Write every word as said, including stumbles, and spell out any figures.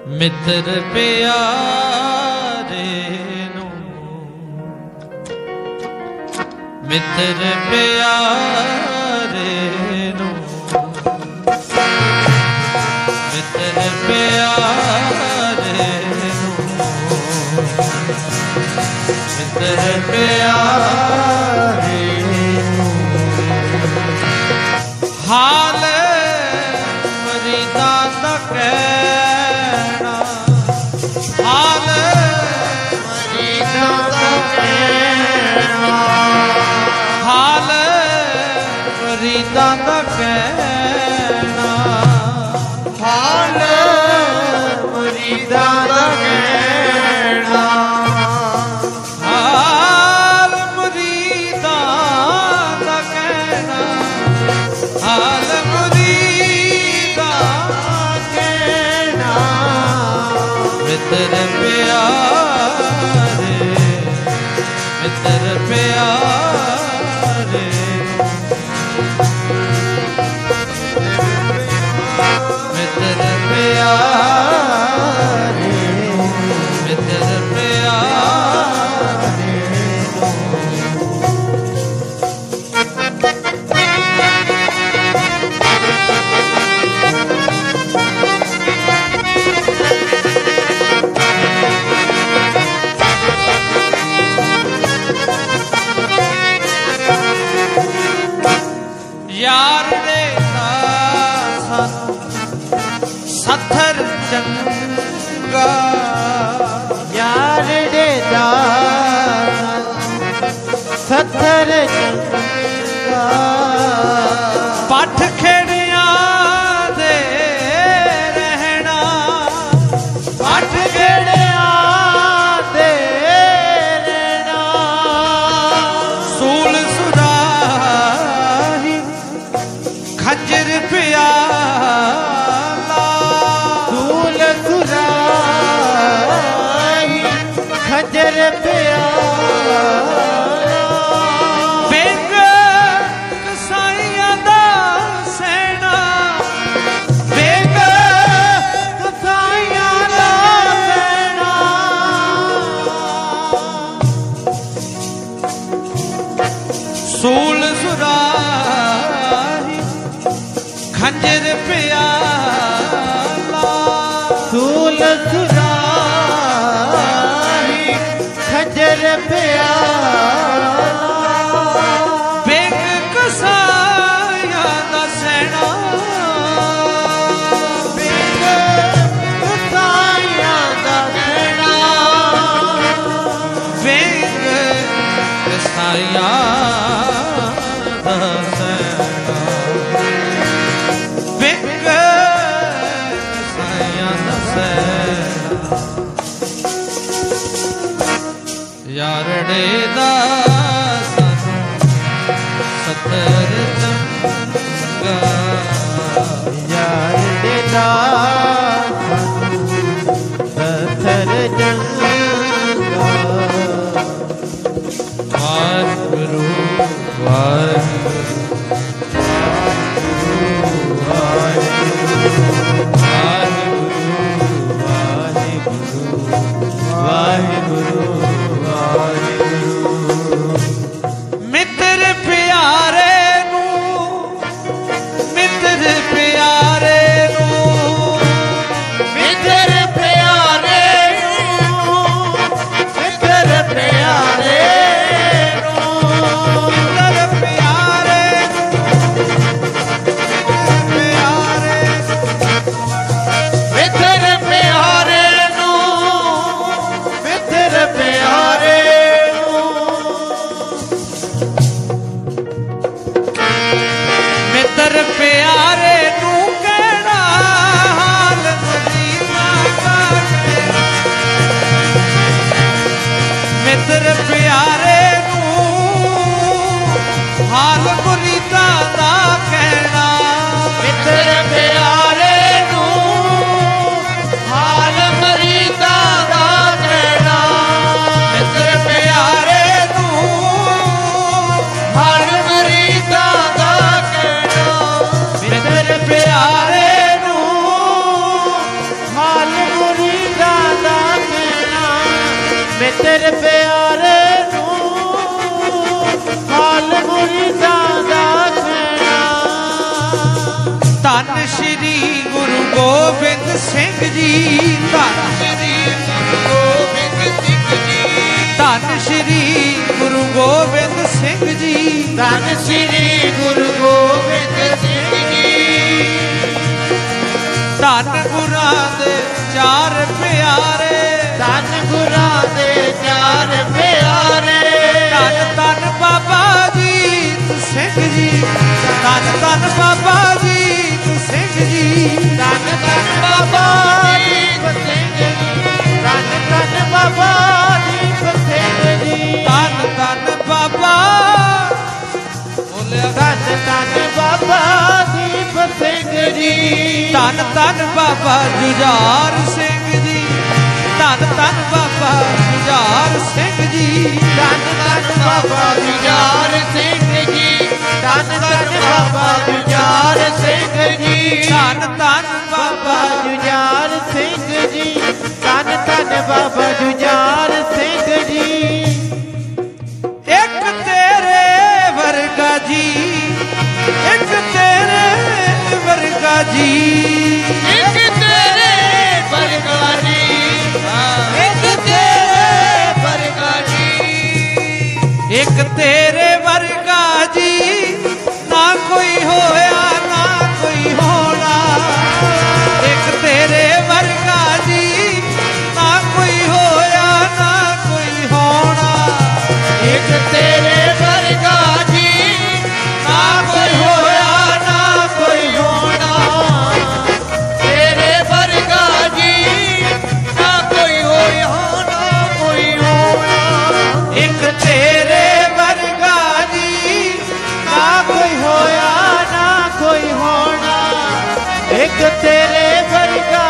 ਮਿੱਤਰ ਪਿਆਰੇ ਨੂੰ, ਮਿੱਤਰ ਪਿਆਰੇ ਨੂੰ, ਮਿੱਤਰ ਪਿਆਰੇ ਨੂੰ, ਮਿੱਤਰ ਪਿਆਰੇ ਨੂੰ, ਹਾਲ ਮਰੀਦਾਂ ਦਾ ਕਹਿਣਾ, ਹਾਲ ਮਰੀਦਾਂ ਦਾ ਕਹਿਣਾ, ਹਾਲ ਮਰੀਦਾਂ ਦਾ ਕਹਿਣਾ, ਹਾਲ ਮਰੀਦਾਂ ਦਾ ਕਹਿਣਾ, ਹਾਲ ਮਰੀਦਾਂ ਦਾ ਕਹਿਣਾ, ਹਾਲ ਮਰੀਦਾਂ ਕਹਿਣਾ, ਮਿੱਤਰ ਪਿਆਰੇ, ਮਿੱਤਰ ਪਿਆਰੇ, ਮਿੱਤਰ ਪਿਆਰੇ, ਮਿੱਤਰ ਪਿਆਰੇ ਯਾਰ ਦੇ ਸਾਨੂੰ ਸੱਥਰ ਚੰਗਾ, ਯਾਰ ਦੇ ਸੱਥਰ ਚੰਗਾ, ਪੱਠ ਖੇੜਿਆਂ ਦੇ ਰਹਿਣਾ, ਪੱਠ ਖੇੜਿਆਂ ਦੇ ਰਹਿਣਾ, ਸੂਲ ਸੁਰਾਹੀ ਖੰਜਰ ਪਿਆਲਾ, ਸੂਲ ਸੁਰਾਹੀ ਖੰਜਰ ਪਿਆਲਾ, ਬਿੰਗ ਕਸਾਈਆਂ ਦਾ ਸੈਨਾ, ਬਿੰਗ ਕਸਾਈਆਂ ਦਾ ਸੈਨਾ, ਸੂਲ ਸੁਰਾਹੀ ਖੰਜਰ ਪਿਆਲਾ, ਸੂਲ ਸੁਰਾਹੀ ਖੰਜਰ ਪਿਆਲਾ, ਬਿੰਗ ਕਸਾਈਆਂ ਦਾ ਸੈਨਾ, ਬਿੰਗ ਕਸਾਈਆਂ ਦਾ ਸੈਨਾ, ਬਿੰਗ ਕਸਾਈਆਂ ਦਾ ਸੈਨਾ, ਬਿੰਗ ਕਸਾਈਆਂ ਦਾ ਸੈਨਾ, ਯਾਰੜੇ ਦਾ ਸਾਨੂੰ ਸੱਤਰ ਚੰਗਾ, ਯਾਰ ਦੇ ਸਾਨੂੰ ਸੱਥਰ ਚੰਗਾ, ਵਾਹਿਗੁਰੂ ਵਾਹਿਗੁਰੂ ਵਾਹਿਗੁਰੂ ਵਾਹਿਗੁਰੂ, ਮਿੱਤਰ ਪਿਆਰੇ ਨੂੰ, ਮਿੱਤਰ ਪਿਆਰੇ ਨੂੰ, ਗੋਬਿੰਦ ਸਿੰਘ ਜੀ ਧੰਨ ਸ੍ਰੀ ਗੁਰੂ ਗੋਬਿੰਦ ਸਿੰਘ ਜੀ ਧੰਨ ਸ਼੍ਰੀ ਗੁਰੂ ਗੋਬਿੰਦ ਸਿੰਘ ਜੀ ਧੰਨ ਸ੍ਰੀ ਗੁਰੂ ਗੋਬਿੰਦ ਸਿੰਘ ਜੀ ਧੰਨ ਗੁਰਾਂ ਦੇ ਚਾਰ ਪਿਆਰੇ ਧੰਨ ਗੁਰਾਂ ਦੇ ਚਾਰ ਪਿਆਰੇ ਧੰਨ ਧੰਨ ਬਾਬਾ ਜੀਤ ਸਿੰਘ ਜੀ ਧੰਨ ਧੰਨ ਬਾਬਾ ਜੀਤ ਸਿੰਘ ਜੀ ਧੰਨ ਧੰਨ ਬਾਬਾ ਦੀਪ ਸਿੰਘ ਜੀ ਧੰਨ ਧੰਨ ਬਾਬਾ ਦੀਪ ਸਿੰਘ ਜੀ ਧੰਨ ਧੰਨ ਬਾਬਾ ਬੋਲਿਆ ਧੰਨ ਧੰਨ ਬਾਬਾ ਦੀਪ ਸਿੰਘ ਜੀ ਧੰਨ ਧੰਨ ਬਾਬਾ ਜੁਝਾਰ ਸਿੰਘ ਜੀ ਧੰਨ ਧੰਨ ਬਾਬਾ ਜੁਝਾਰ ਸਿੰਘ ਜੀ ਧੰਨ ਧੰਨ ਬਾਬਾ ਜੁਝਾਰ ਸਿੰਘ ਜੀ ਧੰਨ ਧੰਨ ਬਾਬਾ ਜੁਝਾਰ ਸਿੰਘ ਜੀ ਧੰਨ ਧੰਨ ਬਾਬਾ ਜੁਝਾਰ ਸਿੰਘ ਜੀ ਧੰਨ ਧੰਨ ਬਾਬਾ ਜੁਝਾਰ ਸਿੰਘ ਜੀ ਇੱਕ ਤੇਰੇ ਵਰਗਾ ਜੀ ਇੱਕ ਤੇਰੇ ਵਰਗਾ ਜੀ ਇੱਕ ਤੇਰੇ ਵਰਗਾ ਜੀ ਇੱਕ ਤੇਰੇ ਵਰਗਾ ਜੀ ਇੱਕ ਤੇਰੇ ਵਰਗਾ ਜੀ ਨਾ ਕੋਈ ਹੋਇਆ ਨਾ ਕੋਈ ਹੋਣਾ ਇੱਕ ਤੇਰੇ ਵਰਗਾ ਜੀ ਨਾ ਕੋਈ ਹੋਇਆ ਨਾ ਕੋਈ ਹੋਣਾ ਇੱਕ ਤੇਰੇ ਵਰਗਾ ਜੀ ਨਾ ਕੋਈ ਹੋਇਆ ਨਾ ਕੋਈ ਹੋਣਾ ਤੇਰੇ ਵਰਗਾ ਜੀ ਨਾ ਕੋਈ ਹੋਇਆ ਨਾ ਕੋਈ ਹੋਣਾ ਇੱਕ ਤੇਰੇ ਵਰਗਾ ਜੀ ਨਾ ਕੋਈ ਹੋਇਆ ਨਾ ਕੋਈ ਹੋਣਾ ਇੱਕ ਤੇਰੇ ਵਰਗਾ